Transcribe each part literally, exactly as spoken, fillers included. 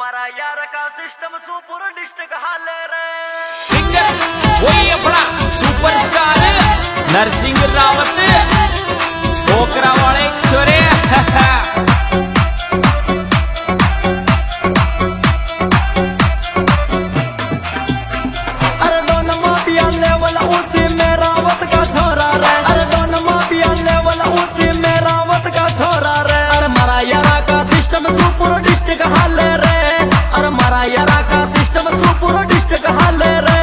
हमारा यार का सिस्टम सुपर डिस्ट्रिक्ट हाले रे सिंगर वही अपना सुपरस्टार नरसिंह रावत ओकरा वाले छोरे अरे दोन माफिया लेवल ऊंची में रावत का छोरा रे अरे दोन माफिया लेवल ऊंची में रावत का छोरा रे अरे हमारा यारा का सिस्टम सुपर डिस्ट्रिक्ट हाले रे अरे हमारा यारा का सिस्टम सुपर डिस्ट्रिक्ट हाले रे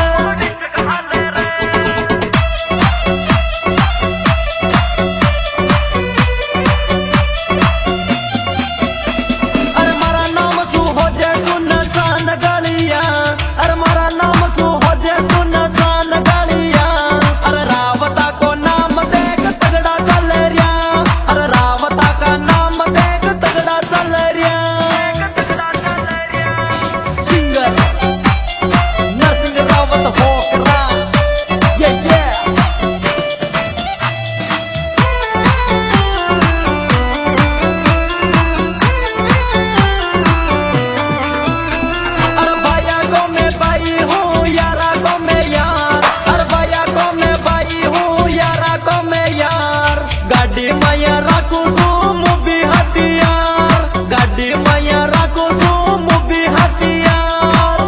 अरे हमारा नाम सु हो जे सुनसान गलियां अरे हमारा नाम सु हो जे सुनसान गलियां अरे रावता को नाम देख तगड़ा चल रिया अरे रावता का नाम देख तगड़ा चल रिया सिंगर नरसिंह रावत होकरा ये ये अरे भैया को मैं भाई हूँ यारा को मैं यार अरे भैया को मैं भाई हूँ यारा को मैं यार गाड़ी मैया राखू सू मुबी हथियार गाड़ी मैया राखू सू मुबी हथियार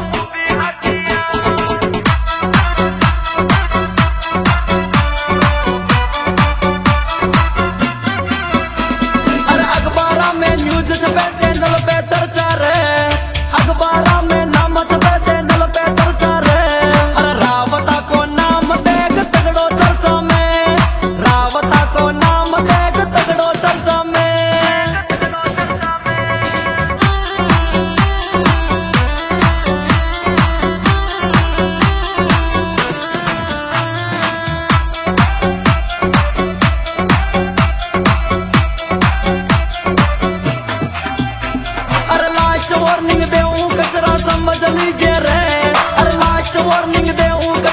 अरे अखबारा में न्यूज छपे चैनल पे चर्चा रे अखबारा में नाम छपे चैनल पे चर्चा रे अरे रावता को नाम देख तगड़ो चर्चा में रावता को नाम देख तगड़ो चर्चा में अरे लास्ट वार्निंग देऊं कचरा समझ लीजिए रे अरे लास्ट वार्निंग देऊं